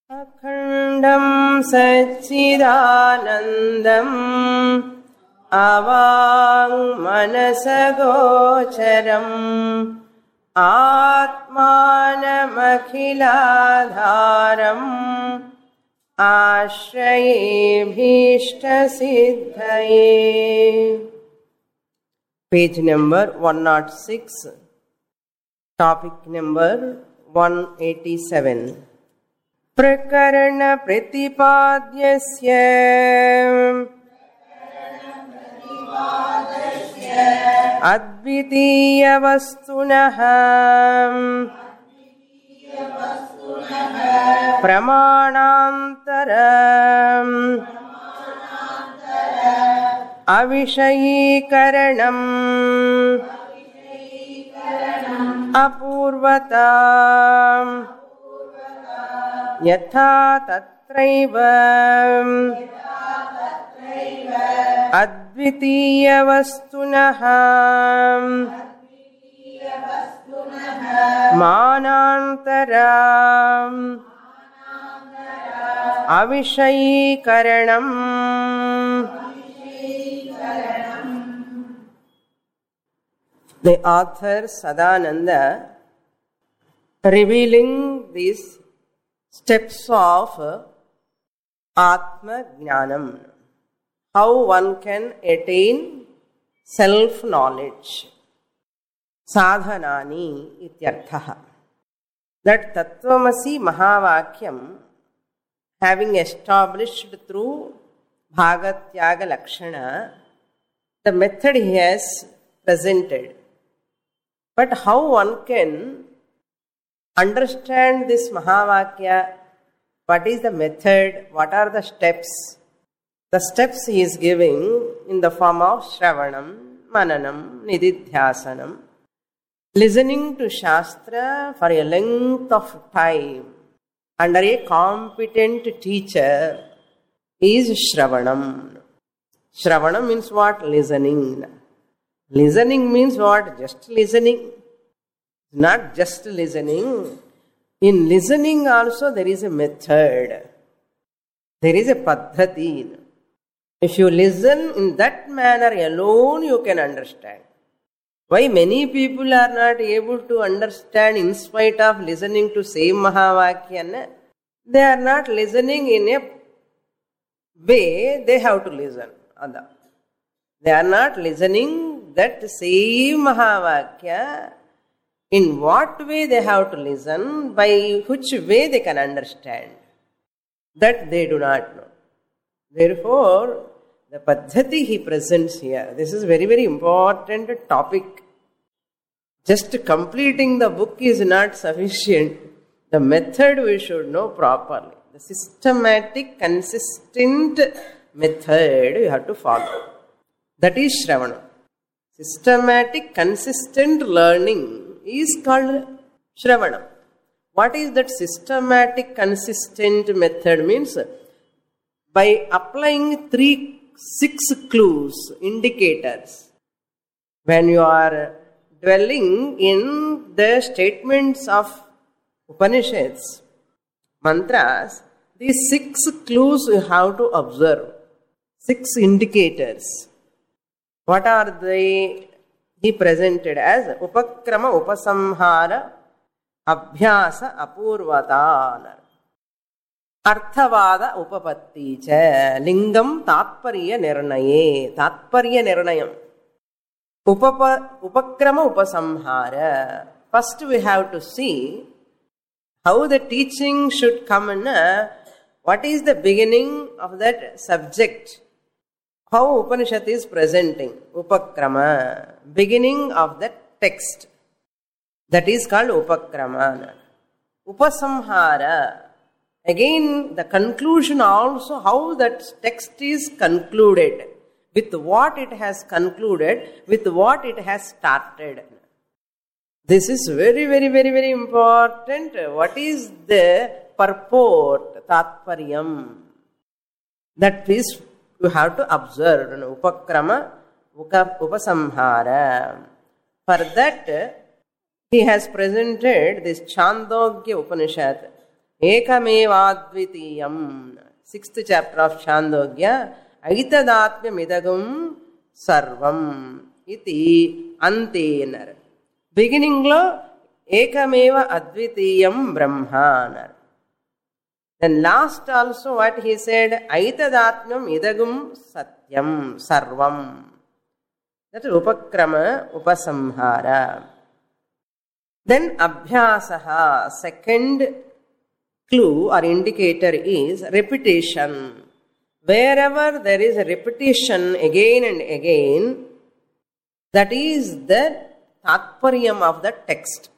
अखण्डं सच्चिदानन्दम् अवाङ्मनसगोचरम् आत्मानमखिलाधारम् आश्रयेऽभीष्टसिद्धये. Page number 106, topic number 187. प्रकरण प्रतिपाद्यस्य अद्वितीय वस्तुनः प्रमाणान्तर अविषयीकरणम् अपूर्वता यथा तत्रैव अद्वितीयवस्तुनः मानान्तरा अविषयीकरणम्. The author Sadananda, revealing these steps of Atma Jnanam, how one can attain self-knowledge. Sadhanani ityarthaha. That Tattvamasi Mahavakyam, having established through Bhagatyaga Lakshana, the method he has presented. But how one can understand this Mahavakya? What is the method? What are the steps? The steps he is giving in the form of Shravanam, Mananam, Nididhyasanam. Listening to Shastra for a length of time under a competent teacher is Shravanam. Shravanam means what? Listening. Listening means what? Just listening. Not just listening. In listening also there is a method. There is a paddhati. If you listen in that manner alone, you can understand. Why many people are not able to understand in spite of listening to same Mahavakya? They are not listening in a way they have to listen. They are not listening that same Mahavakya. In what way they have to listen, by which way they can understand, that they do not know. Therefore, the paddhati he presents here, this is very, very important topic. Just completing the book is not sufficient. The method we should know properly. The systematic, consistent method you have to follow. That is Shravana. Systematic, consistent learning is called Shravana. What is that systematic, consistent method? Means by applying 6 clues, indicators. When you are dwelling in the statements of Upanishads, mantras, these 6 clues you have to observe. 6 indicators. What are they? He presented as Upakrama Upasamhara Abhyasa Apurvatana Arthavada Upapatti Cha Lingam Tatparya Nirnaye. Tatparya Nirnayam. Upakrama Upasamhara. First we have to see how the teaching should come in. What is the beginning of that subject? How Upanishad is presenting. Upakrama. Beginning of the text. That is called Upakrama. Upasamhara. Again, the conclusion also, how that text is concluded. With what it has concluded, with what it has started. This is very, very, very, very important. What is the purport, tatparyam? That is, you have to observe. Upakrama, upasamhara. For that, he has presented this Chandogya Upanishad. Ekamevadvitiyam. 6th chapter of Chandogya. Aitadatmyamidagam sarvam. Iti antenar. Beginning lo Ekameva advitiyam brahmanar. Then last also what he said, Aitadatmyam idagum satyam sarvam. That is upakrama upasamhara. Then abhyasaha, second clue or indicator is repetition. Wherever there is a repetition again and again, that is the tatparyam of the text.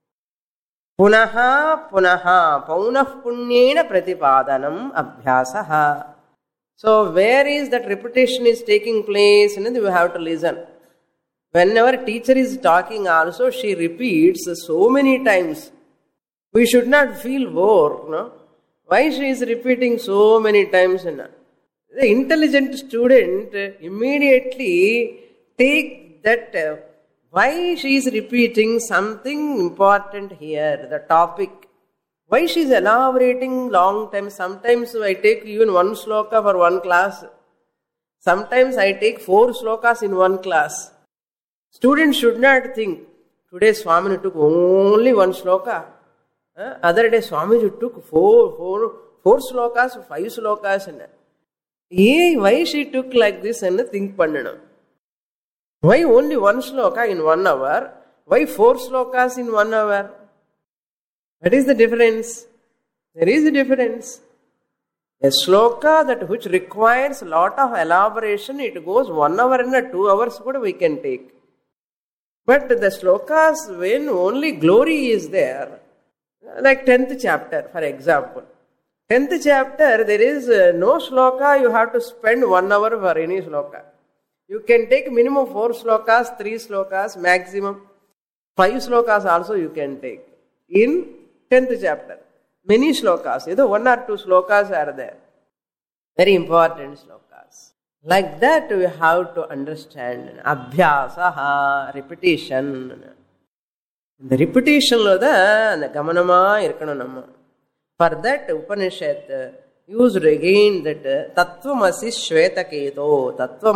Punaha punaha paunah punyena pratipadanam abhyasaha. So where is that repetition is taking place? And you have to listen. Whenever teacher is talking also, she repeats so many times. We should not feel bored. No? Why she is repeating so many times? The intelligent student immediately take that why she is repeating something important here, the topic. Why she is elaborating long time. Sometimes I take even one sloka for one class. Sometimes I take 4 slokas in one class. Students should not think, today Swamiji took only one sloka. Other day Swamiji took four slokas, 5 slokas. Why she took like this and think pandanam. Why only one sloka in 1 hour? Why 4 slokas in 1 hour? What is the difference? There is a difference. A sloka that which requires a lot of elaboration, it goes 1 hour and 2 hours, but we can take. But the slokas, when only glory is there, like 10th chapter, for example. 10th chapter, there is no sloka, you have to spend 1 hour for any sloka. You can take minimum 4 slokas, 3 slokas, maximum 5 slokas also you can take. In 10th chapter. Many slokas, either 1 or 2 slokas are there. Very important slokas. Like that we have to understand. Abhyasaha, repetition. The repetition lo da gamanama irkanu namma. For that Upanishad used again that Tattvamasi Shvetaketo.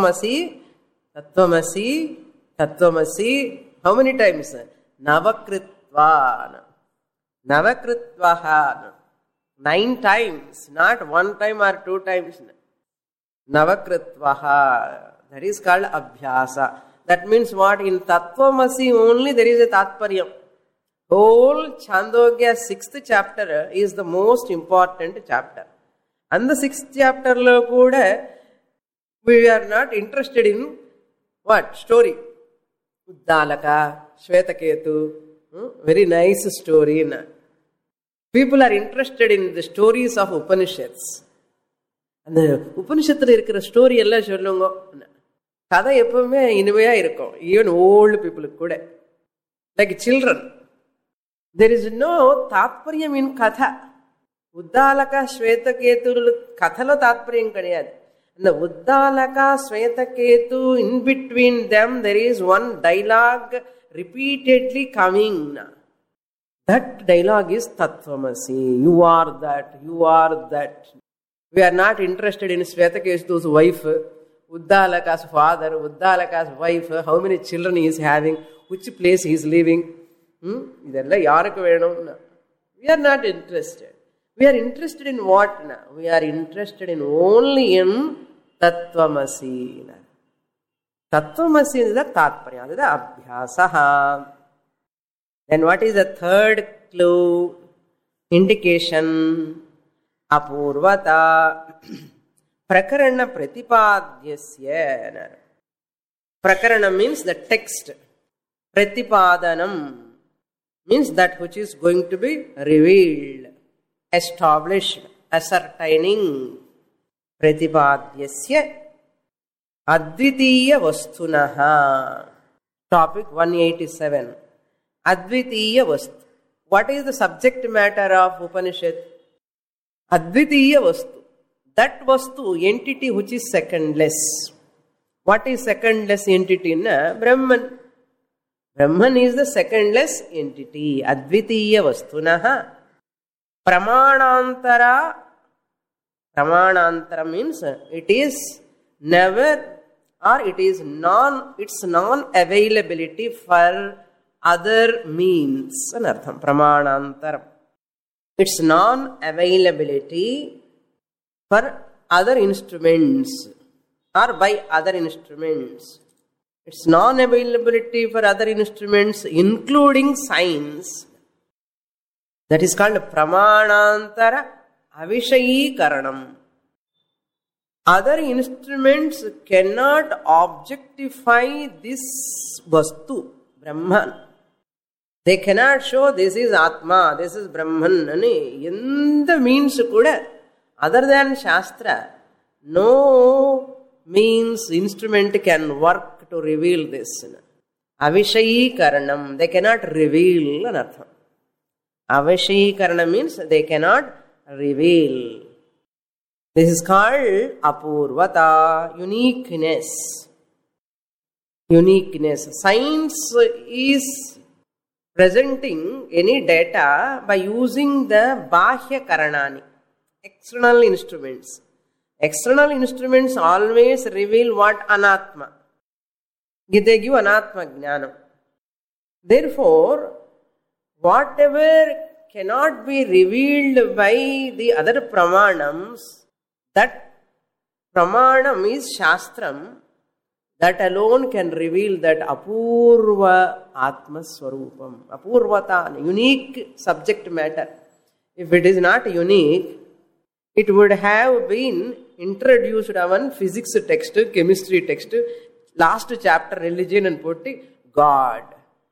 Tattvamasi. How many times? Navakritva. 9 times. Not 1 time or 2 times. Navakritvaha. That is called Abhyasa. That means what? In Tattvamasi only there is a Tatparyam. Whole Chandogya 6th chapter is the most important chapter. And the 6th chapter lo kuda we are not interested in what? Story. Uddalaka, Shvetaketu. Very nice story. People are interested in the stories of Upanishads. And the Upanishadla irukra story ella sollungo. Kada eppume inumeya irukum. Even old people kuda. Like children. There is no tatparyam in katha. Uddalaka, Shvetaketu kathalo tatparyam kadiyadu. And the Uddalaka, Shvetaketu, in between them there is one dialogue repeatedly coming. That dialogue is Tattvamasi. You are that, you are that. We are not interested in Shvetaketu's wife, Uddalaka's father, Uddalaka's wife, how many children he is having, which place he is living. We are not interested. We are interested in what? We are interested in only in Tattvamasi. Tattvamasi is the Tatparya, that is the Abhyasaha. Then what is the third clue? Indication. Apurvata. Prakarana pratipadyasya. Prakarana means the text. Pratipadanam means that which is going to be revealed, established, ascertaining. Pratipadyasya advitiya vastunaha. Topic 187. Advitiya vastu. What is the subject matter of Upanishad? Advitiya vastu. That vastu, entity which is secondless. What is secondless entity? Brahman. Brahman is the secondless entity. Advitiya vastunaha. Pramanantara. Pramanantara means it is never, or it is its non-availability for other means. Anartham. Pramanantara. Its non-availability for other instruments or by other instruments. Its non-availability for other instruments, including signs. That is called Pramanantara Avishayikaranam. Other instruments cannot objectify this Vastu, Brahman. They cannot show this is Atma, this is Brahman. In the means kuda, other than Shastra, no means instrument can work to reveal this. Avishayikaranam, they cannot reveal. Avishayikaranam means they cannot reveal. This is called Apurvata, uniqueness. Uniqueness. Science is presenting any data by using the Bahya Karanani, external instruments. External instruments always reveal what? Anatma. They give Anatma Jnanam. Therefore, whatever cannot be revealed by the other pramanams, that pramanam is Shastram, that alone can reveal that Apurva Atma Swarupam. Apurvata, unique subject matter. If it is not unique, it would have been introduced on physics text, chemistry text, last chapter, religion and poetry, God.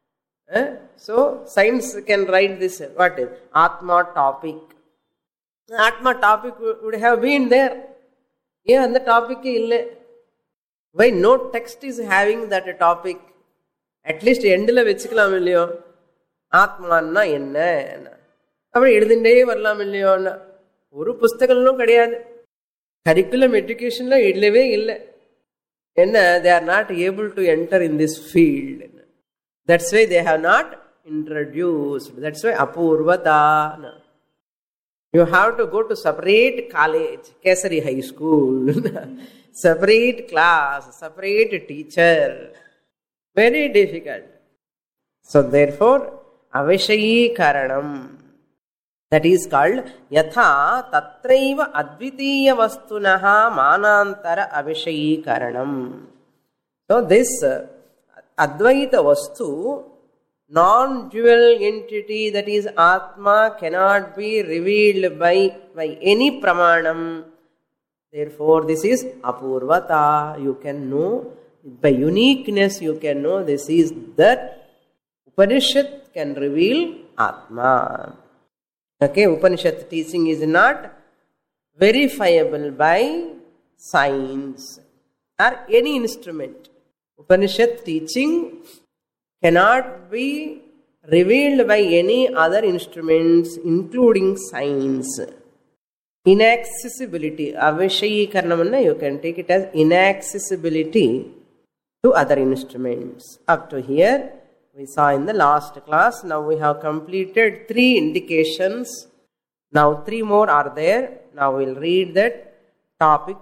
So, science can write this, what is Atma topic. Atma topic would have been there. Yeah, and the topic ille. Why no text is having that topic? At least endla vechikalam illiyo. Atma anna enna. Apdi edundinde varalam illiyo. Oru pustakalum kadiyadu. Curriculum education la illave illa. Enna, they are not able to enter in this field. That's why they have not introduced. That's why Apurvata. You have to go to separate college, Kesari High School, separate class, separate teacher. Very difficult. So therefore, Avishayī Karanam. That is called Yatha Tatraiva Advitiya Vastunaha Manantara Avishayī Karanam. So this Advaita Vastu, non-dual entity, that is Atma, cannot be revealed by any pramanam. Therefore, this is Apurvata. You can know, by uniqueness you can know this is that Upanishad can reveal Atma. Okay, Upanishad teaching is not verifiable by science or any instrument. Upanishad teaching cannot be revealed by any other instruments, including science. Inaccessibility. Avishayikaranam, you can take it as inaccessibility to other instruments. Up to here, we saw in the last class. Now we have completed 3 indications. Now 3 more are there. Now we'll read that. Topic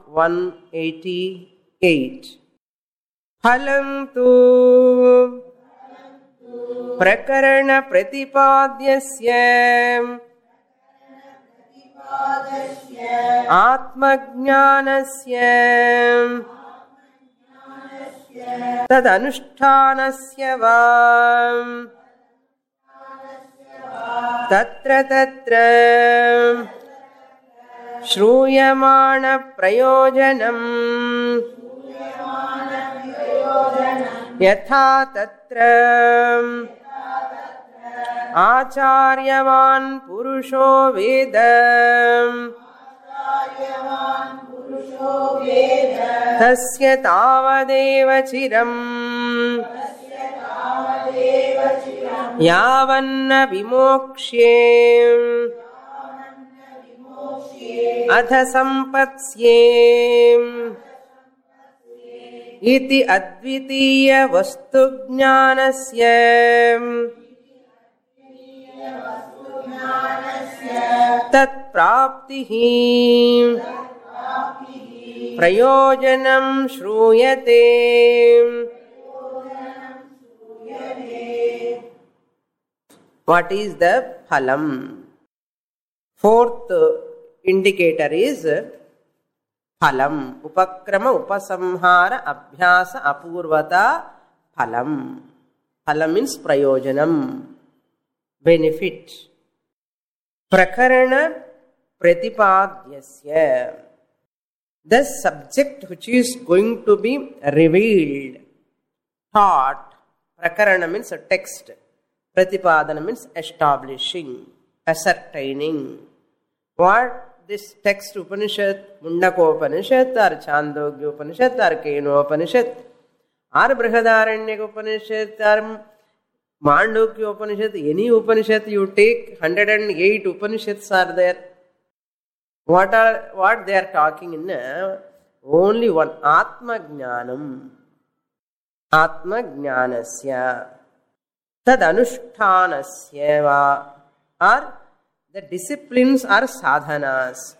188. Phalam tu prakarana pratipadyasya atmajnanasya tad anushtanasya vam tatra tatra shruyamana prayojanam yatha tatra acharyavan purusho vedam tasya tavadeva chiram yavanna vimokshyem adha sampatsye iti advitiya vastu jnanasya tat praptihi prayojanam shruyate. What is the phalam? Fourth indicator is phalam. Upakrama, upasamhara, abhyasa, apurvata, phalam. Phalam means prayojanam, benefit. Prakarana pratipadyasya. The subject which is going to be revealed, taught. Prakarana means a text. Pratipadana means establishing, ascertaining. What this text Upanishad, Mundakopanishad or Chandogya Upanishad or Kenopanishad or Brihadaranyaka Upanishad or Mandukya Upanishad, any Upanishad you take, 108 Upanishads are there. What they are talking in? Only one, Atma Jnanam. Atma Jnanasya. Tad Anushthanasyeva. Or the disciplines are sadhanas.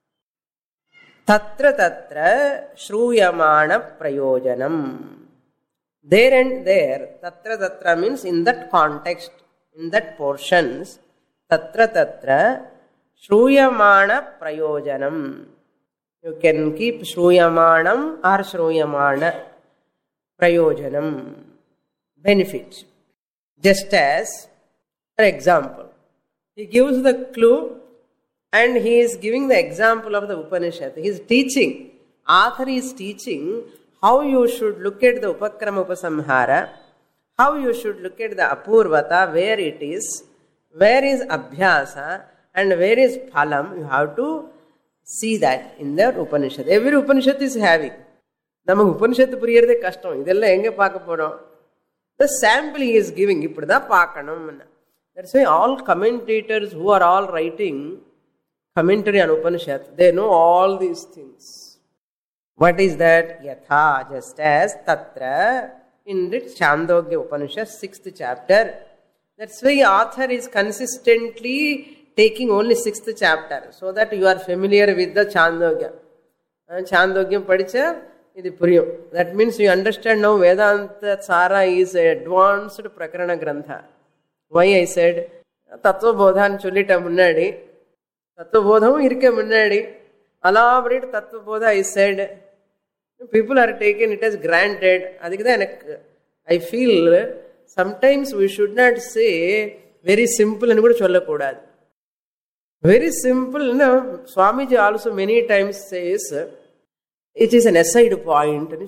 Tatra tatra shruyamana prayojanam. There and there, tatra tatra means in that context, in that portions, tatra tatra shruyamana prayojanam. You can keep shruyamanam or shruyamana prayojanam, benefit. Just as, for example, he gives the clue and he is giving the example of the Upanishad. He is teaching, author is teaching how you should look at the Upakrama Upasamhara, how you should look at the Apurvata, where it is, where is Abhyasa and where is Phalam. You have to see that in the Upanishad. Every Upanishad is having. Nama Upanishad puriyarde kashtam. Idella enge paaka podom. The sample he is giving. Ippuda paakanam. That's why all commentators who are all writing commentary on Upanishad, they know all these things. What is that? Yatha, just as Tatra, in the Chandogya Upanishad, 6th chapter. That's why author is consistently taking only 6th chapter, so that you are familiar with the Chandogya. Chandogya padicha, idi puriyam. That means you understand now Vedanta Sara is advanced Prakarana Grantha. Why I said, Tattva Bodhan Chulita Munnadi, Tattva Bodham Irke Munnadi, elaborate Tattva Bodha is said. People are taking it as granted. I feel sometimes we should not say very simple and kuda sollakudadu. Very simple, no? Swamiji also many times says, it is an aside point. This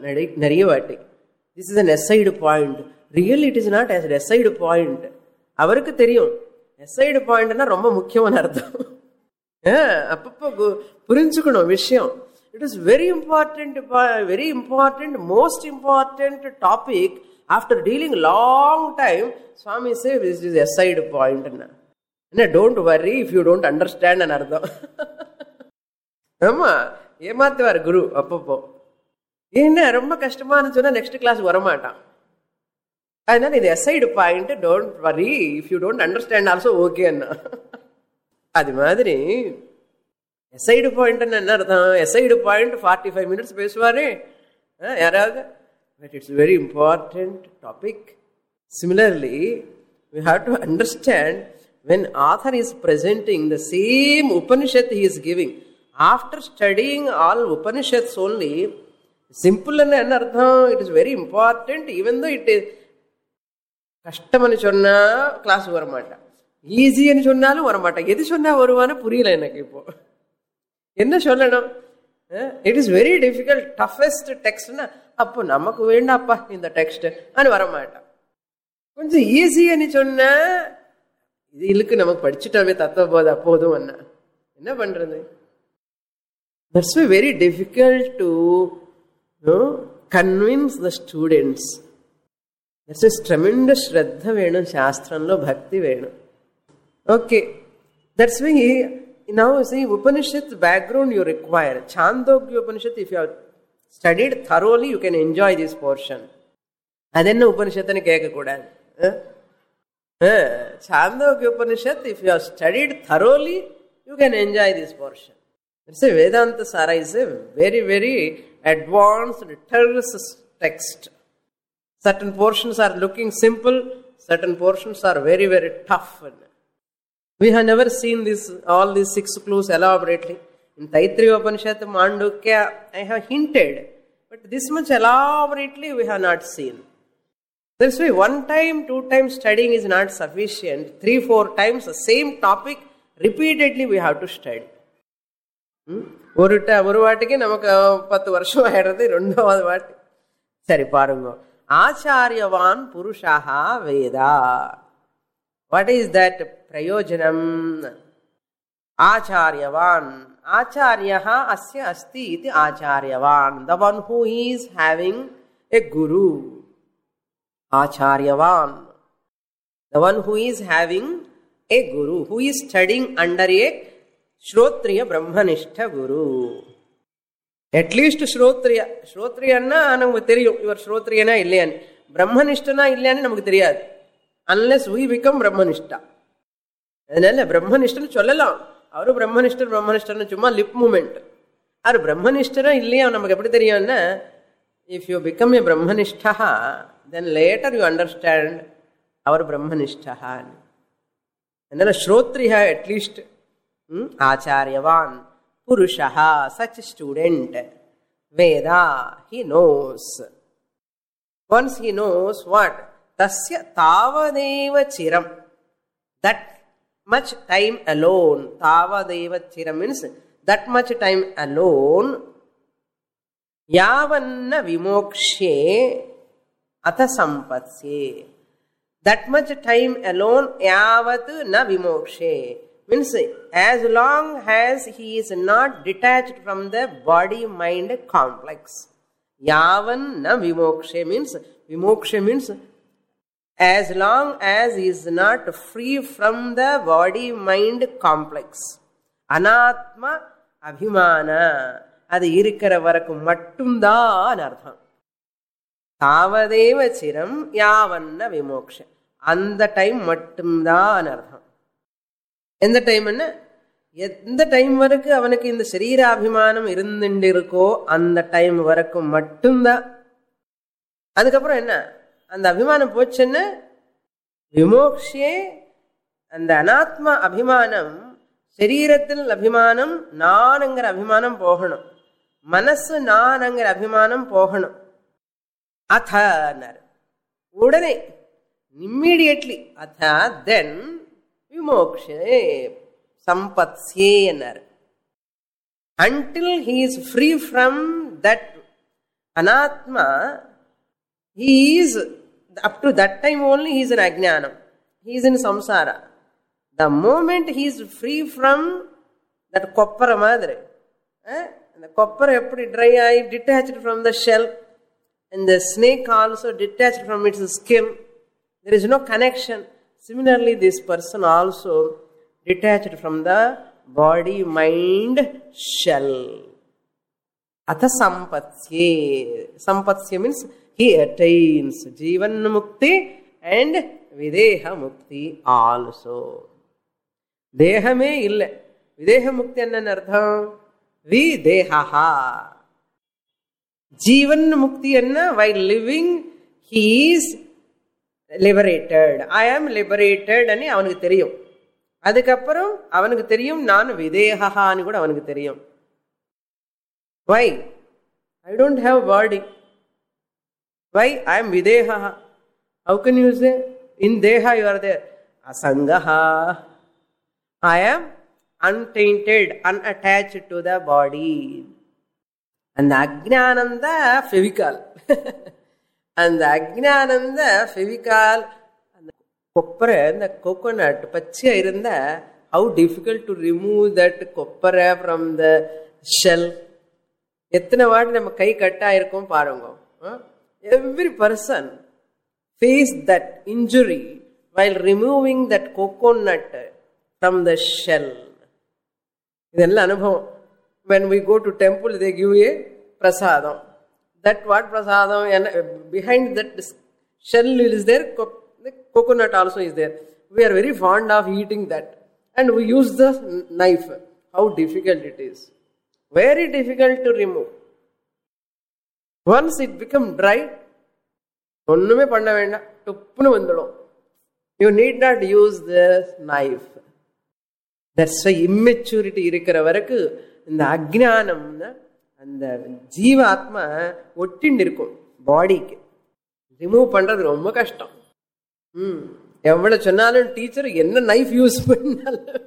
is an aside point. Really, it is not as an aside point. Avarukku theriyum. Aside point na romba mukyamana artham. Appappo purinchukonom vishayam. It is very important, most important topic. After dealing long time, Swami says this is a side point. Don't worry if you don't understand an ardham. Amma, yemathavar guru appappo. Enna romba kashtamana sonna next class varamata. And then the aside point, don't worry if you don't understand also okay anna. Adi madri aside point and another aside point 45 minutes pesuvare. But it's a very important topic. Similarly, we have to understand when author is presenting the same Upanishad he is giving. After studying all Upanishads only, simple and anartham, it is very important, even though it is kashtamani sonna class varamata. Easy ani sonnalu varamata. Edu sonna varuvana puriyala enakku ipo. Enna sollanum? It is very difficult, toughest text na appo namakku vendappa in the text ani varamata. Konja easy ani sonna idu ilukku namakku padichitame tattva bodha podum anna. Enna pandrathu? That's why very difficult to convince the students. That's a tremendous Shraddha Venu, Shastranlo Bhakti Venu. Okay, that's why now see Upanishad background you require. Chandogya Upanishad, if you have studied thoroughly, you can enjoy this portion. Adenna Upanishad ani kekakudadu. Chandogya Upanishad, if you have studied thoroughly, you can enjoy this portion. It's a Vedanta Sara is a very, very advanced, terse text. Certain portions are looking simple, certain portions are very, very tough. We have never seen all these 6 clues elaborately. In Taittiriya Upanishad, Mandukya, I have hinted, but this much elaborately we have not seen. That's why 1 time, 2 times studying is not sufficient. 3, 4 times the same topic, repeatedly we have to study. ஒரு வாட்டிக்கு நமக்கு 10 வருஷம் ஆயிடுறது, 2வது வாட்டி. சரி பாருங்க. ஆச்சாரியவான் புருஷः Veda. What is that prayojanam? Acharyavan. Acharyaha asya asti iti acharyavan. The one who is having a guru. Acharyavan. The one who is having a guru. Who is studying under a Shrotriya Brahmanishta guru. At least Shrotriya. Shrotriyanna நமக்கு தெரியும். இவர் Shrotriyana இல்லையான்னு. Brahmanishthana இல்லையான்னு நமக்கு தெரியாது. Unless we become Brahmanishta. அதனால பிரம்மனிஷ்டன் சொல்லலாம். அவரு பிரம்மனிஷ்டர் சும்மா லிப் மூமெண்ட். அது பிரம்மனிஷ்டரா இல்லையா நமக்கு எப்படி தெரியும்னா, if you become a Brahmanishta, then later you understand our Brahmanishta. அதனால Shrotriya at least Acharyavan Purushaha, such student. Veda, he knows. Once he knows what? Tasya tavadeva chiram. That much time alone. Tavadeva chiram means that much time alone. Yavanna vimokshe atha sampatsye. That much time alone. Yavat na vimokshe. Means as long as he is not detached from the body-mind complex. Yavan na vimokshe means as long as he is not free from the body-mind complex. Anatma abhimana. அது இருக்கிற வரைக்கும் மட்டும்தான் அர்த்தம். தாவதேவ சிரம் யாவன்ன விமோக்ஷ. அந்த time மட்டும்தான் அர்த்தம். எந்த டைம் என்ன? எந்த டைம் வரைக்கும் அவனுக்கு இந்த சரீராபிமானம் இருந்துட்டு இருக்கோ அந்த டைம் வரைக்கும் மட்டும்தான். அதுக்கப்புறம் என்ன? அந்த அபிமானம் போச்சுன்னு விமோக்ஷே, அந்த அனாத்மா அபிமானம், சரீரத்தில் அபிமானம், நான்ங்கிற அபிமானம் போகணும், மனசு நான்ங்கிற அபிமானம் போகணும். அத்தனர் உடனே இம்மீடியட்லி அத்த தென் விமோக்ஷே sampatsye. Until he is free from that anatma, he is, up to that time only he is in ajnanam, he is in samsara. The moment he is free from that koppara madre, the koppara eppadi dry eye, detached from the shell, and the snake also detached from its skin, there is no connection. Similarly, this person also detached from the body-mind shell. Atha sampatsye. Sampatsye means he attains Jivan Mukti and Videha Mukti also. Dehame illa. Videha Mukti enna artham? Videhaha. Jivan Mukti enna, while living he is liberated. I am liberated ani avanukku theriyum. அதுக்கப்புறம் அவனுக்கு தெரியும் நான் விதேகான்னு கூட அவனுக்கு தெரியும். Why? I don't have body. Why? I am videha. How can you say? In deha you are there. Asangaha. I am untainted, unattached to the body. And the Ajnananda Fevicol. And the Ajnananda Fevicol, கொப்பரை, இந்த coconut பச்சையா இருந்தா, how difficult to remove that கொப்பரை from the shell. எத்தனை வாட்டி நம்ம கை கட்டா இருக்கும் பாருங்க. Every person face that injury while removing that coconut from the shell. இதெல்லாம் அனுபவம். When we go to temple, they give a prasadam. That what prasadam? And behind that shell is there, the coconut also is there. we are very fond of eating that. And we use the knife. How difficult it is. Very difficult to remove. Once it becomes dry, ஒண்ணுமே பண்ண வேண்டாம், துப்புன்னு வந்துடும். You need not use the knife. That's why immaturity இருக்கிற வரைக்கும் இந்த அஜ்ஞானம் அந்த ஜீவ ஆத்மா ஒட்டிண்டு இருக்கும் பாடிக்கு. ரிமூவ் பண்றது ரொம்ப கஷ்டம். எவ்வளவு சொன்னாலும் டீச்சர் என்ன நைஃப் யூஸ் பண்ணாலும்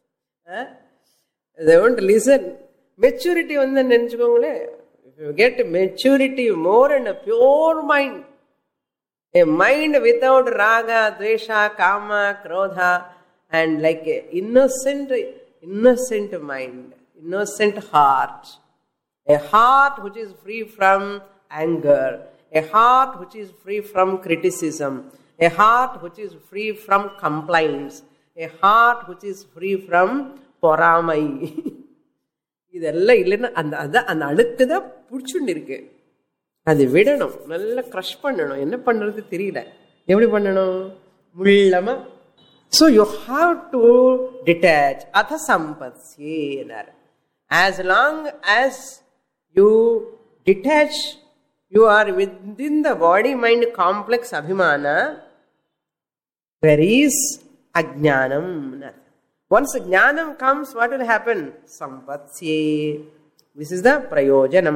they won't listen. Maturity வந்து நினைச்சுக்கோங்களேன். If you get maturity more and a pure mind, a mind without raga, dvesha, kama, krodha, and like a innocent mind, innocent heart, a heart which is free from anger, a heart which is free from criticism, a heart which is free from complaints, a heart which is free from பொறாமை. இதெல்லாம் இல்லைன்னா அந்த அழுக்கு தான் பிடிச்சுட்டு இருக்கு. அது விடணும், நல்லா க்ரஷ் பண்ணணும். என்ன பண்றது தெரியல, எப்படி பண்ணணும்? முள்ளமா. So you have to detach. Atha sampatsyenar. As long as you detach, you are within the body-mind complex abhimana, there is ajnanam. Once jnanam comes, what will happen? Sampatsye. This is the prayojanam.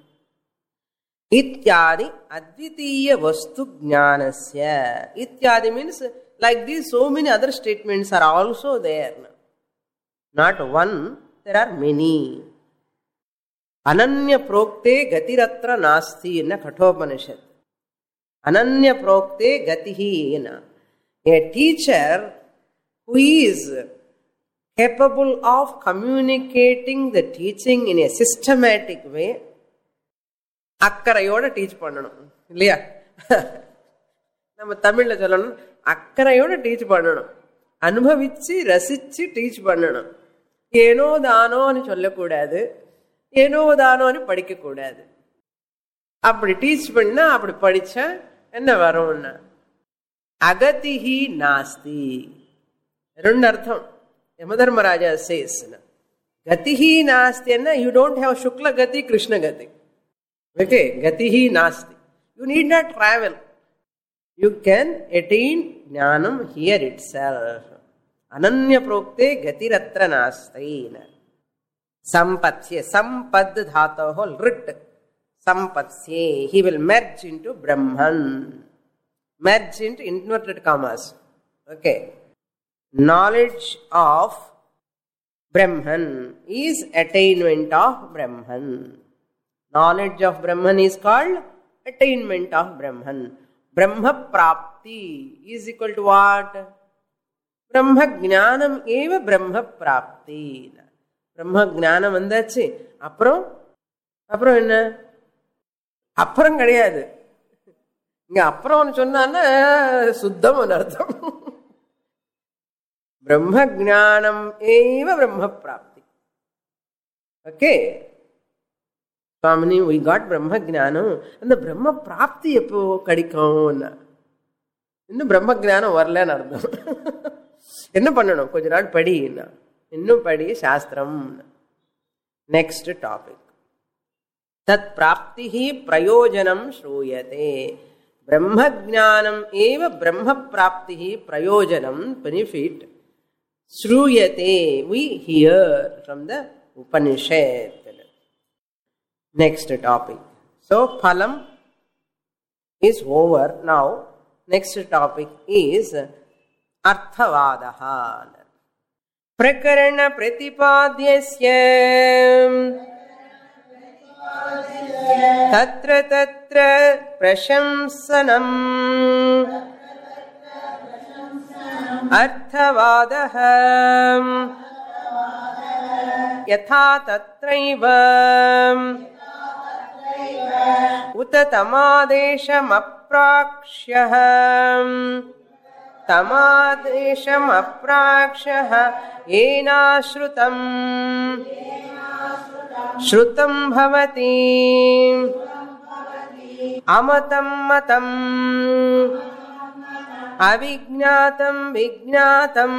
Ityadi advitiya vastu jnanasya. Ityadi means like these, so many other statements are also there. Not one, there are many. Ananya prokte gatiratra nasti in Kathopanishad. Ananya prokte gatihi. A teacher who is capable of communicating the teaching in a systematic way, அக்கறையோட teach பண்ணணும் இல்லையா? நம்ம தமிழ்ல சொல்லணும், அக்கறையோட teach பண்ணணும், அனுபவிச்சு ரசிச்சு டீச் பண்ணணும். ஏனோ தானோன்னு சொல்லக்கூடாது, ஏனோ தானோன்னு படிக்க கூடாது. அப்படி டீச் பண்ணா, அப்படி படிச்சா என்ன வரும்னா அகதிஹி நாஸ்தி. ரெண்டு அர்த்தம். Yamadharmaraja says, gatihi nasti enna, you don't have shukla gati, krishna gati. Okay, gatihi nasti. You need not travel. You can attain jnanam here itself. Ananya prokte gatiratra nasti. Sampatsye, sampad dhataho rit. Sampatsye, he will merge into Brahman. Merge into inverted commas. Okay. Knowledge of Brahman is attainment of Brahman. Knowledge of Brahman is called attainment of Brahman. Brahma prapti is equal to what? Brahma jnanam eva Brahma prapti. Brahma jnanam வந்தாச்சு, அப்புறம் என்ன? அப்புறம் கிடையாது. இங்க அப்புறம்னு சொன்னா சுத்தம் அர்த்தம். பிரம்ம ஜ்ஞானம் ஏவ பிரம்ம பிராப்தி. ஓகே சுவாமினி, we got பிரம்ம ஜ்ஞானம். அந்த பிரம்ம பிராப்தி எப்போ கிடைக்கும்? இன்னும் பிரம்ம ஜ்ஞானம் வரலன்னு அர்த்தம். என்ன பண்ணணும்? கொஞ்ச நாள் படி, இன்னும் படி சாஸ்திரம். Next topic. தத் பிராப்தி பிரயோஜனம் ஸ்ரூயதே. பிரம்ம ஜ்ஞானம் ஏவ பிரம்ம பிராப்தி பிரயோஜனம், benefit. Shruyate, we hear from the Upanishad. Next topic. So, phalam is over now. Next topic is arthavadaha. Prakarana pratipadyasya tatra tatra prashamsanam अर्थवादः यथा तत्रैव उत तमादेशमप्राक्ष्यः येनाश्रुतं श्रुतं भवति अमतं मतं avijñātam viඥātam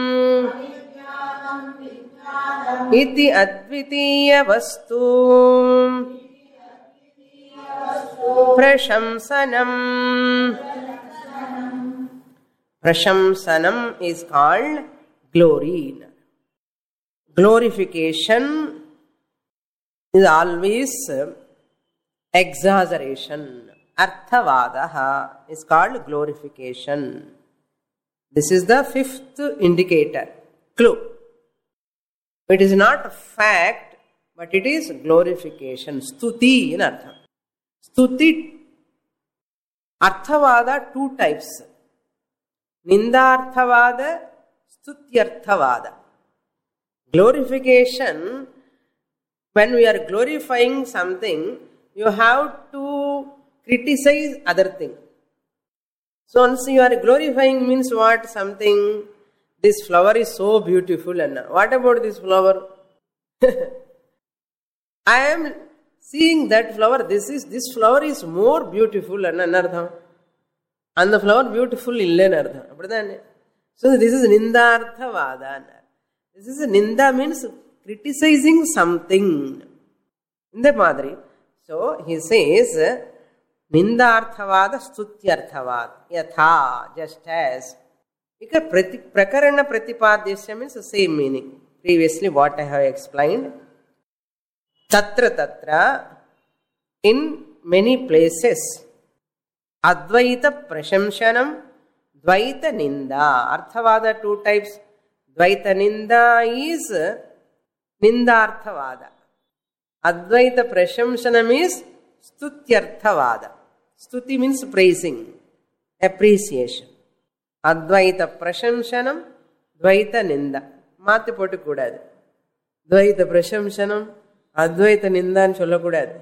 iti advitiya vastu prashamsanam. Prashamsanam is called glory. Glorification is always exaggeration. Arthavadaha is called glorification. This is the fifth indicator, clue. It is not a fact, but it is glorification. Stuti in artham. Stuti, arthavada, two types. Nindarthavada, stutyarthavada. Glorification, when we are glorifying something, you have to criticize other thing. So once you are glorifying means what? Something, this flower is so beautiful, and what about this flower? I am seeing that flower, this flower is more beautiful and anartham. And the flower beautiful illenartham. So this is nindarthavada. This is a ninda means criticizing something. In the madri. So he says nindarthavada stutyarthavada. Yatha, just as. Prakarana pratipadyasya means the same meaning. Previously what I have explained. Tatra tatra, in many places, Advaita prashamshanam, Dvaita ninda. Arthavada two types. Dvaita ninda is nindarthavada. Advaita prashamshanam is stutyarthavada. Stuti means praising, appreciation. Advaita prashamshanam, Dvaita ninda. Mathi potu kudadu. Dvaita prashamshanam, Advaita ninda nu sollakudadu.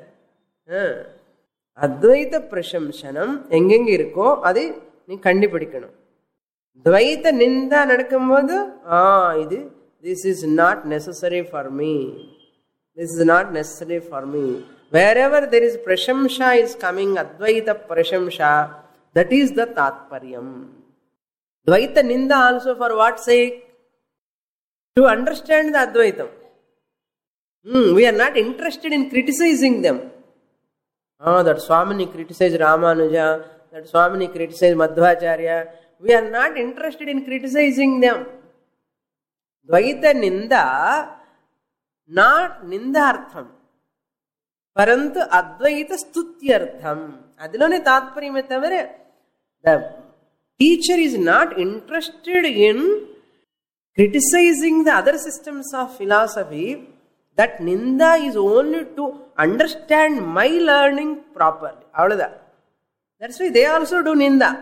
Advaita prashamshanam engenga irukko adu nee kandipidikanum. Dvaita ninda nadakkumbodhu this is not necessary for me. This is not necessary for me. Wherever there is prashamsha is coming, Advaita prashamsha, that is the tatparyam. Dvaita ninda also for what sake? To understand the Advaitam. We are not interested in criticizing them. That Swamini criticized Ramanuja, that Swamini criticized Madhvacharya. We are not interested in criticizing them. Dvaita ninda, not nindartham. Parantu Advaita stutyartham. Adilone tatparyame tavare. The teacher is not interested in criticizing the other systems of philosophy. That ninda is only to understand my learning properly. That's why they also do ninda.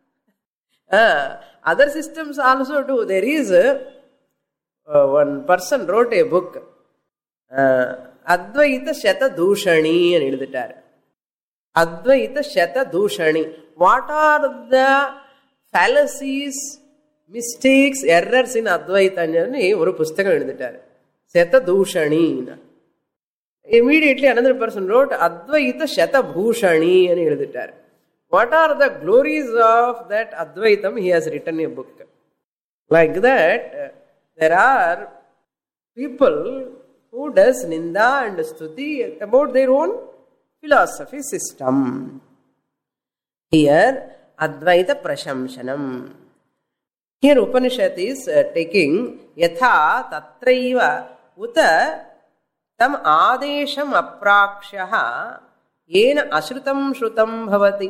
Other systems also do. There is one person wrote a book, Advaita Shata Dushani, and eludittar. Advaita Shata Dushani. What are the fallacies, mistakes, errors in Advaita? Oru pustakam eludittar. Shata Dushani. Immediately another person wrote Advaita Shata Bhushani, and eludittar. What are the glories of that Advaitam? He has written a book. Like that, there are people who does ninda and stuti about their own philosophy system. Here, Advaita prashamshanam. Here Upanishad is taking yatha tatraiva uta tam adesham aprakshaha yena ashrutam shrutam bhavati.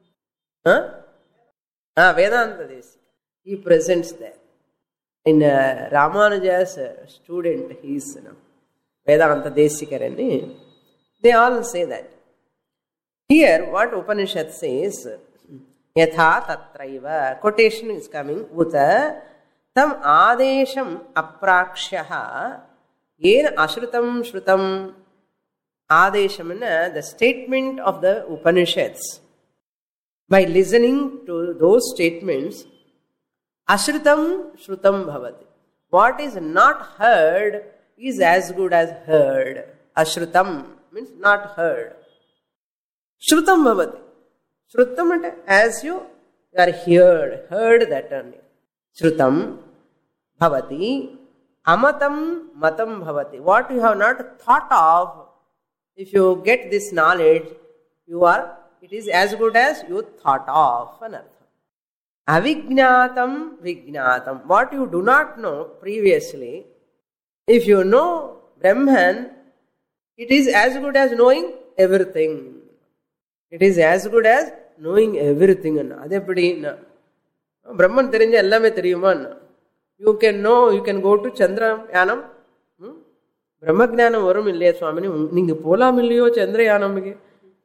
Vedanta Desika. He presents there. In Ramanuja's student, he is Vedanta Desikarani. They all say that. Here, what Upanishad says, Yatha tatraiva, quotation is coming, Uta tam adesham aprakshaha yena ashrutam shrutam. Adesham, the statement of the Upanishads. By listening to those statements, ashrutam shrutam bhavati. What is not heard is as good as heard. Ashrutam means not heard. Shrutam bhavati. Shrutam, as you You are heard that only. Shrutam bhavati, amatam matam bhavati. What you have not thought of, if you get this knowledge, it is as good as you thought of. Anartha. Avijñātam vijñātam. What you do not know previously, if you know Brahman, it is as good as knowing everything. It is as good as knowing everything. Adepadi Brahman therinja ellame theriyuma. You can know, you can go to Chandrayanam. Brahmajnanam varum illaya Swamini. Ninga pola milliyo Chandrayanamge.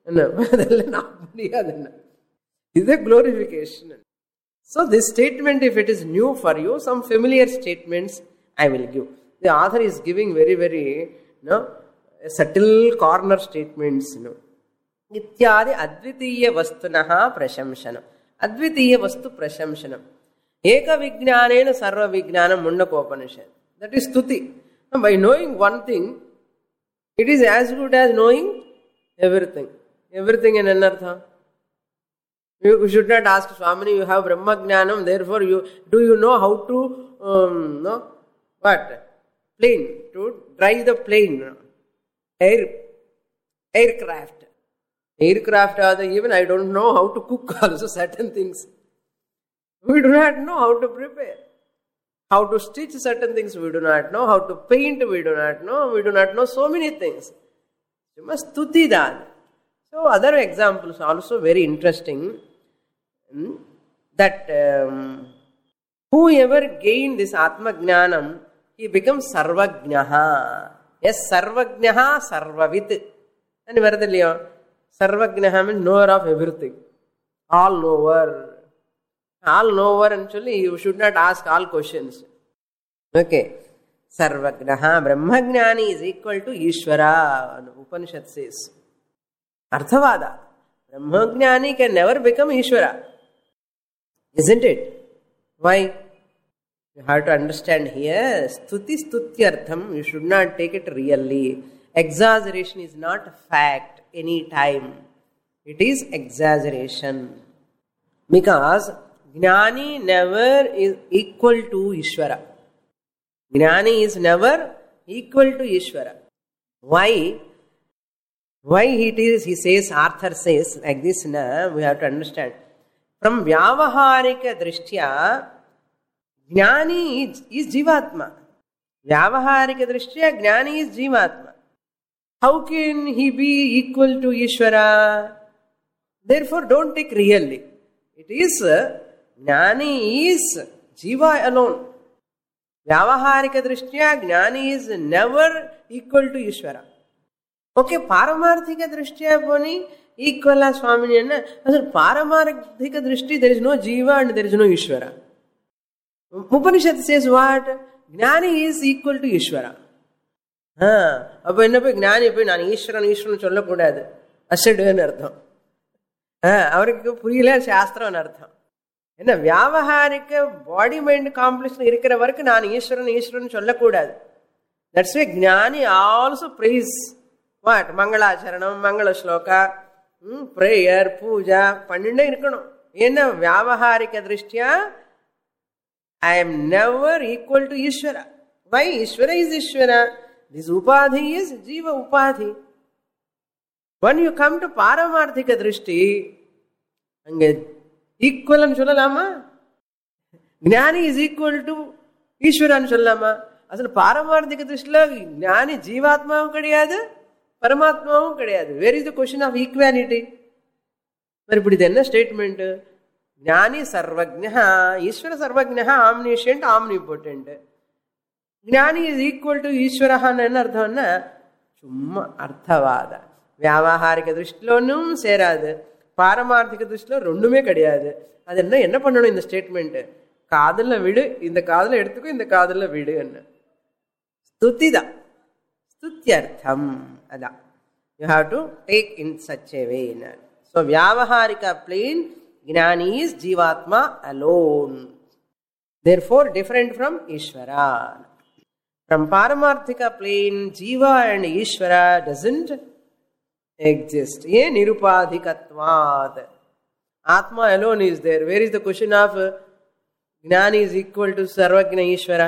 This is a glorification. So this statement, if it is new for you, some familiar statements I will give. The author is giving very, very subtle corner statements. Ityadi advitiya vastunaha prashamshanam. Advitiya vastu prashamshanam. Eka vijnanena sarva vijnanam mundakopanishad. That is stuti. By knowing one thing, it is as good as knowing everything. Everything in anartha. You should not ask Swamini, you have Brahma Jnanam, therefore do you know how to plane, to drive the plane, aircraft. Aircraft even I don't know how to cook also certain things. We do not know how to prepare. How to stitch certain things we do not know. How to paint we do not know. We do not know so many things. You must stuti that. So other examples also very interesting. That whoever gained this Atma Jnanam, he becomes Sarvajnaha. Yes, Sarvajnaha, Sarvavit. And Varadaliya, Sarvajnaha means knower of everything. All knower. All knower, actually, you should not ask all questions. Okay. Sarvajnaha, Brahmajnani is equal to Ishvara. Upanishad says. Arthavada. Brahmajnani can never become Ishvara. Isn't it? Why? You have to understand here, stuti stutyartham, you should not take it really. Exaggeration is not a fact any time. It is exaggeration. Because Jnani never is equal to Ishvara. Jnani is never equal to Ishvara. Why? Why it is, he says, Arthur says, like this, we have to understand. From Vyavaharika Drishtya, Jnani is Jivatma. Vyavaharika Drishtya, Jnani is Jivatma. How can he be equal to Ishvara? Therefore, don't take really. It is, Jnani is Jiva alone. Vyavaharika Drishtya, Jnani is never equal to Ishvara. Okay, Paramarthika Drishtya poni equal as Swamini. Paramarthika Drishti, there is no Jiva and there is no Ishvara. Upanishad says what? Jnani is equal to Ishvara. Appo enna poi Jnani poi naan Ishvaran sollakudadu. Asadu enu artham. Avarukku puriyala shastram enu artham. Enna Vyavaharika body mind complex irukira varaku naan Ishvaran sollakudadu. That's why Jnani also praise what? Mangalacharanam, Mangala Shloka, prayer, puja, Pandinda irukano. Enna Vyavaharika Drishtya, I am never equal to Ishvara. Why? Ishvara is Ishvara. This Upadhi is Jiva Upadhi. When you come to Paramarthika Drishti, equal and Shulalama, Jnani is equal to Ishvara and Shulalama. Asal Paramarthika Drishtila, Jnani Jivatma kadiyadu, Paramatma kadiyadu. Where is the question of equality? But put it statement. Jnani Sarvajnaha, Ishvara Sarvajnaha, omniscient, omnipotent. Jnani is equal to Ishvaraha and Ardhana. Chumma Arthavada. Vyavaharika Drishlonum Serad. Paramarthika Drishlo Rundume Kadiyad. That's why enna pannanum in the statement. Kadala vidu, in the Kadala eduthuko, in the Kadala vidu enna. Stutida. Stutyartham. Ada. You have to take in such a way. So Vyavaharika plane, Jnani is Jivatma alone. Therefore, different from Ishvara. From Paramarthika plane, Jiva and Ishvara doesn't exist. Ye nirupadhikatvad. Atma alone is there. Where is the question of Jnana is equal to Sarvagna Ishvara?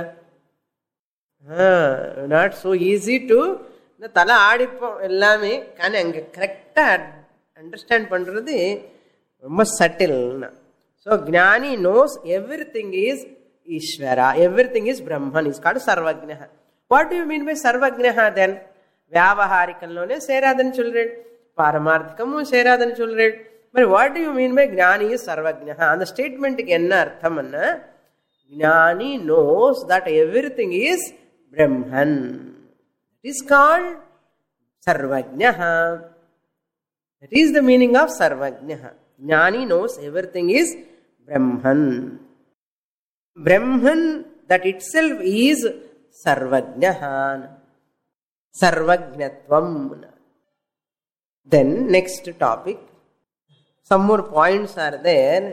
Not so easy to tala aadipom ellame kaani anga correct understand pandrathu romba subtle. So Jnani knows everything is Ishvara, everything is Brahman, is called Sarvagna. What do you mean by Sarvagna then? Vyavaharikamlone Seradhan children, Paramarthikamu Seradhan children. But what do you mean by Jnani is Sarvagna? And the statement enna artham anna, Jnani knows that everything is Brahman. It is called Sarvagna. That is the meaning of Sarvagna. Jnani knows everything is Brahman. Brahman, that itself is Sarvagna. Sarvagnatvam. Then next topic. Some more points are there.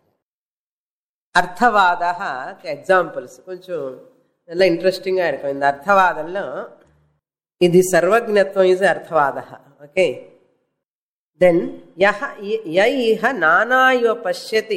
Arthavadaha examples. Konchu ella interesting ga irukum. Indha arthavadallo idi sarvagnatvam is arthavadaha. Okay. Then yaiha nana iva pashyati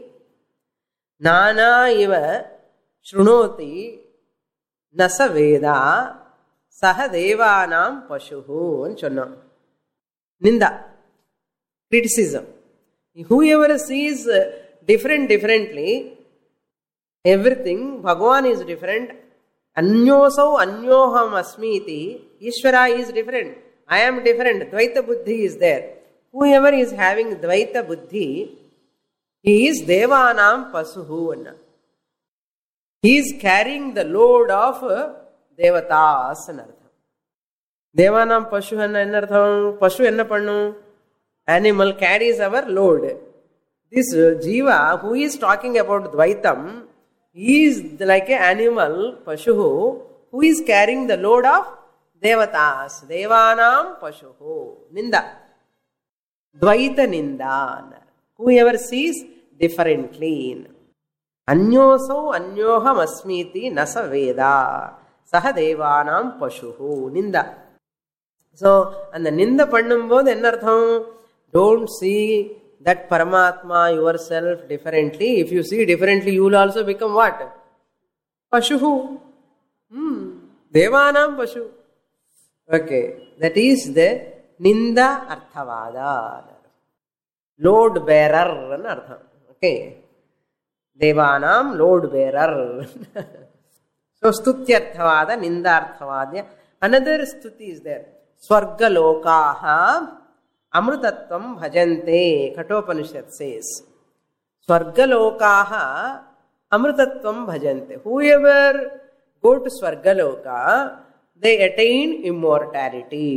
nana iva shrunoti nasa veda saha devanam pashuhu ani sonnam. Ninda, criticism. Whoever sees differently, everything, Bhagavan is different. Anyosau anyoham asmiti, Ishvara is different. I am different. Dvaita buddhi is there. Whoever is having Dvaita buddhi, he is Devanam Pasuhu. He is carrying the load of Devatas. Devanam Pashu enartham. Pashu enna pannu? Animal carries our load. This Jiva who is talking about Dvaitam, he is like an animal, Pashuhu, who is carrying the load of Devatas. Devanam Pashuhu. Ninda. Dvaita Ninda. Whoever sees differently. Anyosau anyoham asmiti nasa veda. Saha Devanam Pashuhu. Ninda. So, and the Ninda Pannumbodhu enartham? Don't see that Paramatma yourself differently. If you see differently, you will also become what? Pashuhu. Devanam Pashu. Okay. That is the Ninda Arthavada. Load bearer. Okay. Devanam load bearer. So, Stutyarthavada, Ninda Arthavada. Another Stuti is there. Swarga Lokaha Amrutatvam bhajante, Kathopanishad says. Swargalokaha Amrutatvam bhajante. Whoever go to Swargaloka, they attain immortality.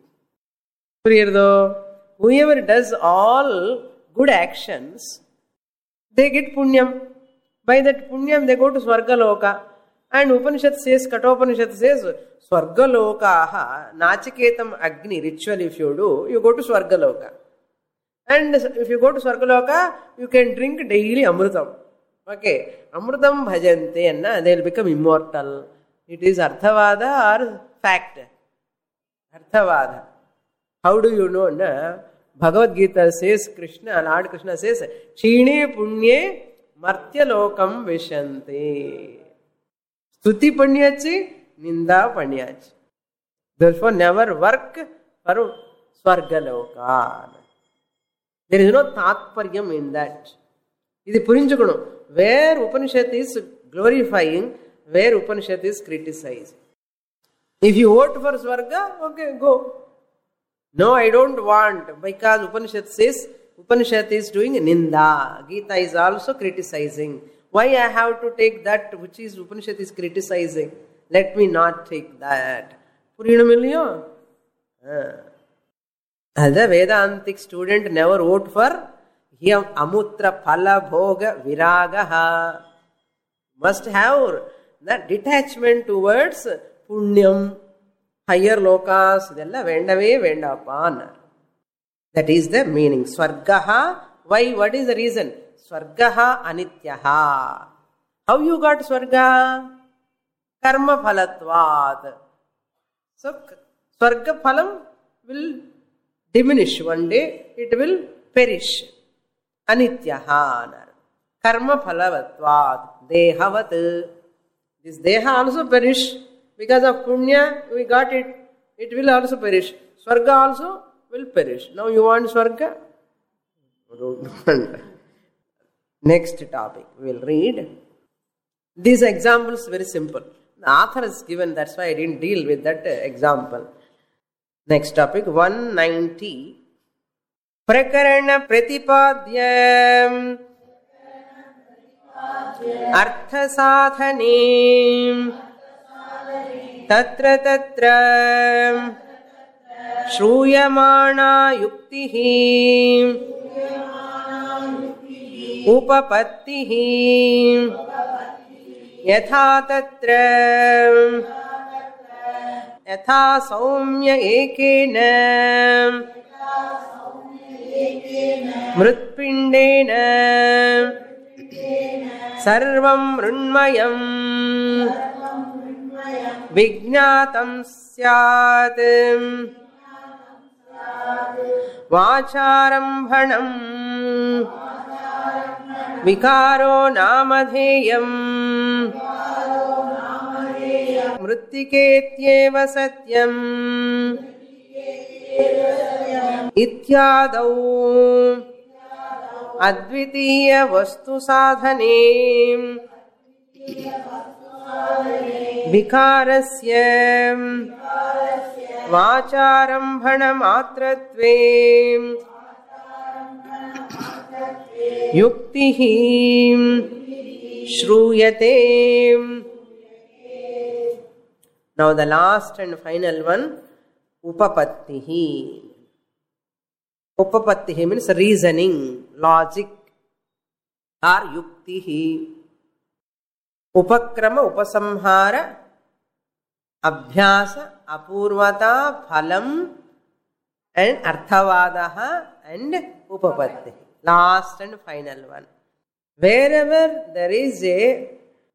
Whoever does all good actions, they get punyam. By that punyam, they go to Swargaloka. And Upanishad says, Kathopanishad says, Swargalokaha, Nachiketam Agni, ritual if you do, you go to Swargaloka. And if you go to Swargaloka, you can drink daily Amrutam. Okay, Amrutam bhajante, and they will become immortal. It is Arthavada or fact? Arthavada. How do you know? Na? Bhagavad Gita says, Lord Krishna says, Chine punye martya lokam vishante. Stuti panyachi, Ninda panyachi. Therefore, never work for Swargaloka. There is no tatparyam in that. This is Purinchakunu. Where Upanishad is glorifying, where Upanishad is criticizing. If you vote for Swarga, okay, go. No, I don't want, because Upanishad says, Upanishad is doing Ninda. Gita is also criticizing. Why I have to take that which is Upanishad is criticizing? Let me not take that. Purinamilyo? As a Vedantic student, never vote for Hiyam Amutra Phala Bhoga Viragaha. Must have that detachment towards Punyam, higher lokas, idella vendave vendappan. That is the meaning. Swargaha. Why? What is the reason? Swargaha anityaha. How you got Swarga? Karma phalatvat. So, Swarga phalam will diminish one day. It will perish. Anityaha. Karma phalavatvat. Dehavat. This deha also perish. Because of punya, we got it. It will also perish. Swarga also will perish. Now you want Swarga? Next topic we will read. These examples very simple. The author is given, that's why I didn't deal with that example. Next topic, 190. Prakarana pratipadyam artha sadhane tatra tatra shruyamana yuktihi upapattihi yatha tatra yatha saumya ekena mrutpindena sarvam mrunmayam vijñātam syāt vācārambhanam vikāro namadheyam mrittiketyeva satyam ityādau advitiya vastu sadhane vikarasya vācārambhana mātratve yuktihi shruyate. Now the last and final one, upapattihi. Upapattihi means reasoning, logic, or yuktihi. Upakrama, upasamhara, abhyasa, apurvata, phalam, and arthavadaha, and upapatti. Last and final one. Wherever there is a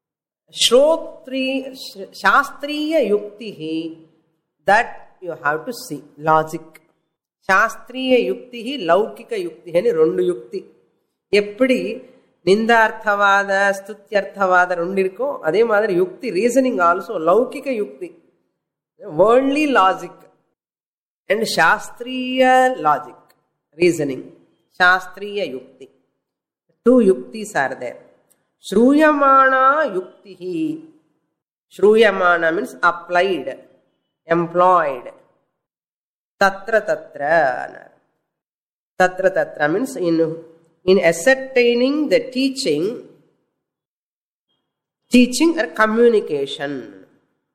shastriya yuktihi, that you have to see. Logic. Shastriya yuktihi, laukika yuktihi, ani rendu yukti. Eppadi Nindarthavada, Stutyarthavada rundirko, adhe madari yukti, reasoning also, laukika yukti, worldly logic, and shastriya logic, reasoning, shastriya yukti. Two yuktis are there. Shruyamana yuktihi. Shruyamana means applied, employed. Tatra tatra. Tatra tatra means in ascertaining the teaching or communication.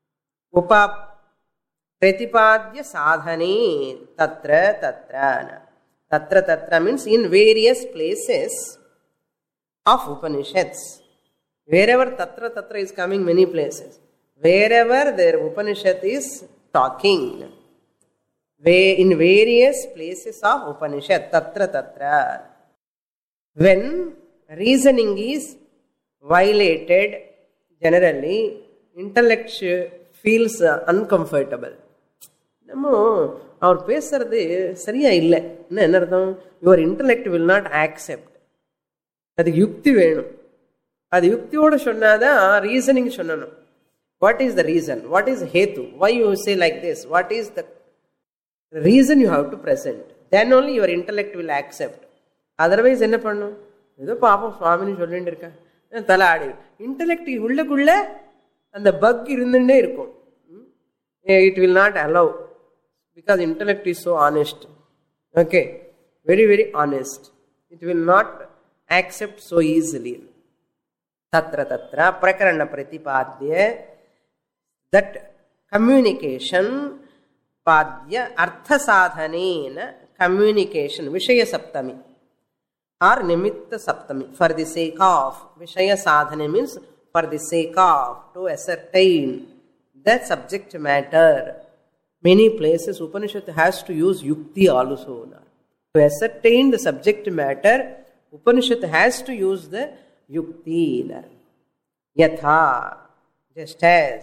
Pratipadya sadhane tatra tatra. Tatra tatra means in various places of Upanishads. Wherever tatra tatra is coming, many places. Wherever their Upanishad is talking. In various places of Upanishad, tatra tatra. When reasoning is violated, generally, intellect feels uncomfortable. Our pesarde sariya illa. Your intellect will not accept. Adi yukti venum. Adi yukti oda sonnada reasoning sonnanu. What is the reason? What is hetu? Why you say like this? What is the reason you have to present? Then only your intellect will accept. Otherwise, என்ன பண்ணும்? ஏதோ பாப்போம் சுவாமின்னு சொல்லிட்டு இருக்கேன், தலை ஆடி. Intellect உள்ளக்குள்ள அந்த bug இருந்துட்டே இருக்கும். It will not allow, because intellect is so honest. Okay, very very honest. It will not accept so easily. Tatra tatra prakarana pratipadya, that communication padya artha sadhanena, communication vishaya saptami or nimitta saptami, for the sake of. Vishaya sadhana means for the sake of, to ascertain that subject matter. Many places Upanishad has to use yukti also. To ascertain the subject matter, Upanishad has to use the yukti. Yatha, just as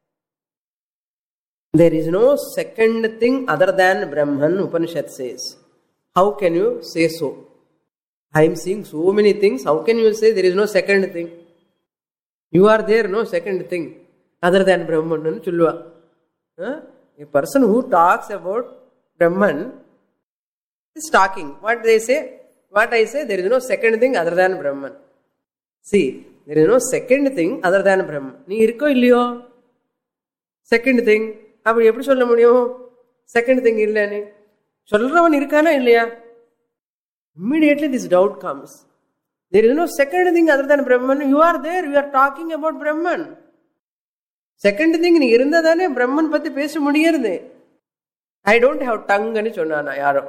there is no second thing other than Brahman, Upanishad says. How can you say so? I am seeing so many things. How can you say there is no second thing? You are there, no second thing other than Brahman. A person who talks about Brahman is talking. What they say? What I say, there is no second thing other than Brahman. See, there is no second thing other than Brahman. Nee irko illiyo? Second thing. அப்படி எப்படி சொல்ல முடியும்? Second thing இல்லைன்னு சொல்றவன் இருக்கானா இல்லையா? Immediately this doubt comes. There is no second thing other than Brahman. You are there. You are talking about Brahman. Second thing நீ இருந்ததானே பிரம்மன் பத்தி பேச முடியாது. I don't have tongue ன்னு சொன்னானா யாரோ.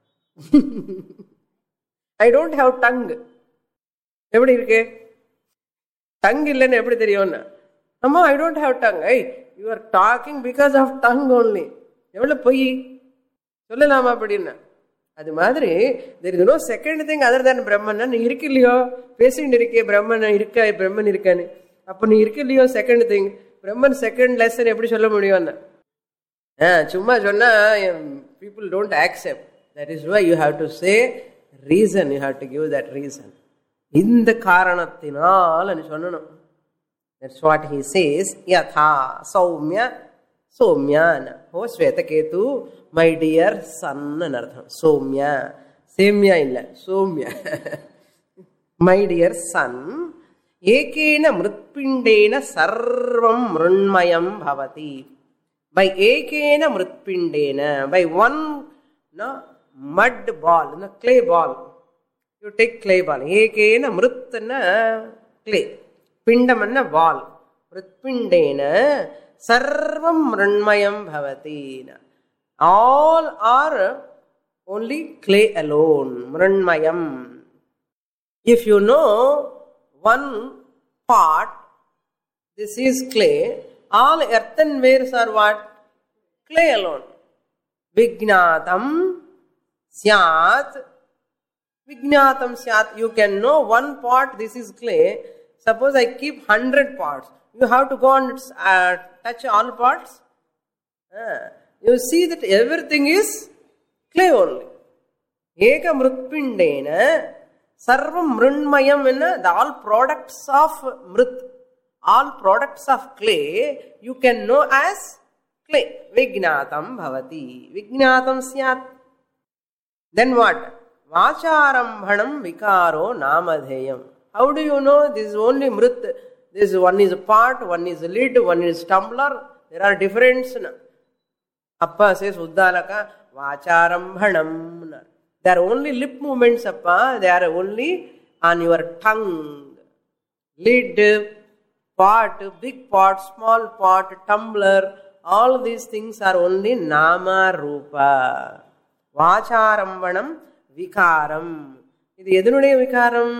I don't have tongue. எப்படி இருக்கு? Tongue இல்லைன்னு எப்படி தெரியும்னா? அம்மா I don't have tongue. Hey, you are talking because of tongue only. எவ்வளவு பொய் சொல்லலாமா அப்படின்னா? அது மாதிரி there is no second thing other than Brahman. நீ இருக்கு இல்லையோ பேசிட்டு இருக்கே பிரம்மன் இருக்கா பிரம்மன் இருக்கான்னு. அப்போ நீ இருக்கு இல்லையோ second thing Brahman second lesson எப்படி சொல்ல முடியும்னா? சும்மா சொன்னா people don't accept. That is why you have to say reason. You have to give that reason. இந்த காரணத்தினால் சொல்லணும். That's what he says. Yatha Saumya Somyana. Oh Svetaketu, my dear son anartham. Somya. Semya illa. Somya. My dear son. Ekena mritpindena sarvam mrunmayam bhavati. By ekena mritpindena. By one mud ball, clay ball. You take clay ball. Ekena mritna clay. Pindamanna ball. Mritpindena sarvam mrunmayam bhavati. All are only clay alone. Mrunmayam. If you know one part, this is clay. All earthenwares are what? Clay alone. Vijnatam syat. Vijnatam syat. You can know one part, this is clay. Suppose I keep 100 parts. You have to go and touch all parts. You see that everything is clay only. Eka mritpindena sarvam mrunmayam. The all products of mrit, all products of clay, you can know as clay. Vijnatam bhavati. Vijnatam syat. Then what? Vacharambhanam vikaro namadheyam. How do you know this is only mrit? This one is a part, one is a lid, one is tumbler. There are difference. Appa says Uddalaka Vacharambhanam. They are only lip movements, Appa. They are only on your tongue. Lid, pot, big pot, small pot, tumbler. All these things are only Nama Rupa. Vacharambhanam Vikaram. This is Vikaram.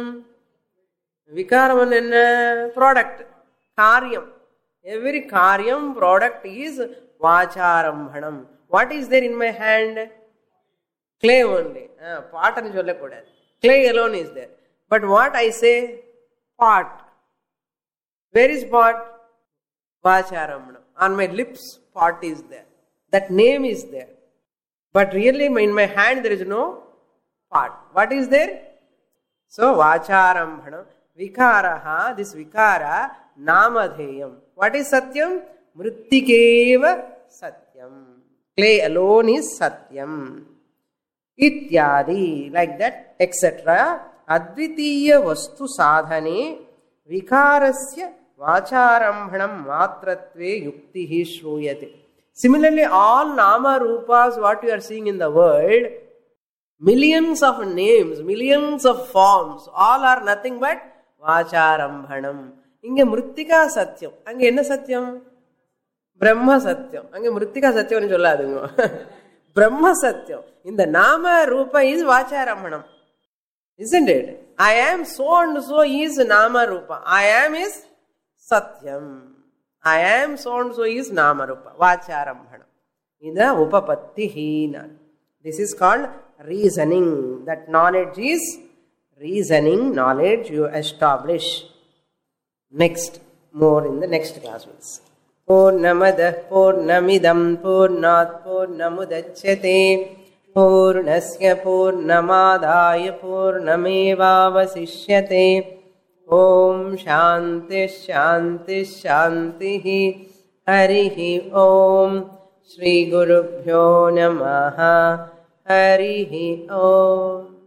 Vikaram is product. Karyam. Every karyam product is Vacharambhanam. What is there in my hand? Clay only. Pot and sollakudadu. Clay alone is there. But what I say? Pot. Where is pot? Vacharambhanam. On my lips, pot is there. That name is there. But really in my hand there is no pot. What is there? So Vacharambhanam. Vikaraha, this vikara, namadheyam. What is satyam? Mrittikeva satyam. Clay alone is satyam. Ityadi, like that, etc. Advitiya vastu sadhane vikarasya vacharambhanam matratve yuktihi shruyate. Similarly, all nama rupas, what you are seeing in the world, millions of names, millions of forms, all are nothing but Vacharambhanam. Inge Mrittika Satyam. Ange enna Satyam? Brahma Satyam. Ange Mrittika Satyam nu solladunga. Brahma Satyam. In the Nama Rupa is Vacharambhanam. Isn't it? I am so and so is Nama Rupa. I am is Satyam. I am so and so is Nama Rupa. Vacharambhanam. Ida Upapattihi. This is called reasoning. That knowledge is reasoning, knowledge you establish. Next, more in the next class. Purnamada Purnamidam Purnat Purnamudachyate పూర్ణస్య పూర్ణమాదాయ పూర్ణమేవావశిష్యతే. ఓం శాంతి శాంతి శాంతి. హరి ఓం. శ్రీ గురుభ్యో నమః. హరి ఓం.